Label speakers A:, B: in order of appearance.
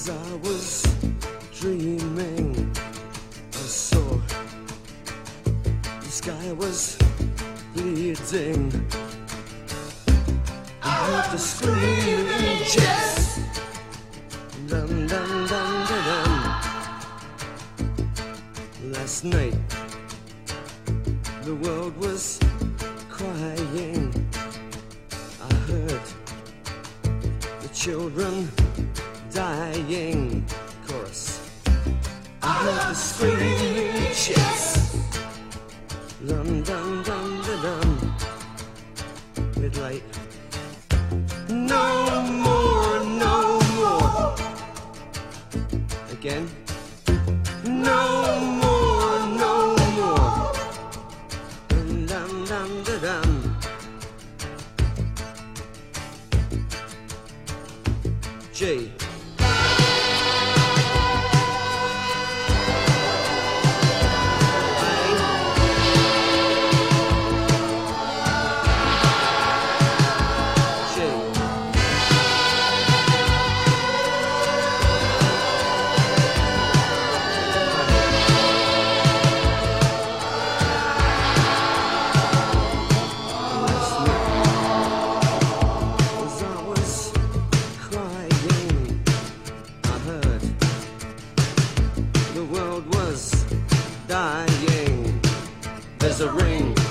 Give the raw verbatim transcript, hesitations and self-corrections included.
A: As I was dreaming, I saw the sky was bleeding. I heard the screaming jets. Dum dum dum dum dum. Last night, the world was crying. I heard the children dying. Chorus. I heard the screaming jets. Dum dum dum dum dum. Midlight. No more, no more. Again. No more, no more. Dum dum dum dum dum. J. The world was dying. There's a ring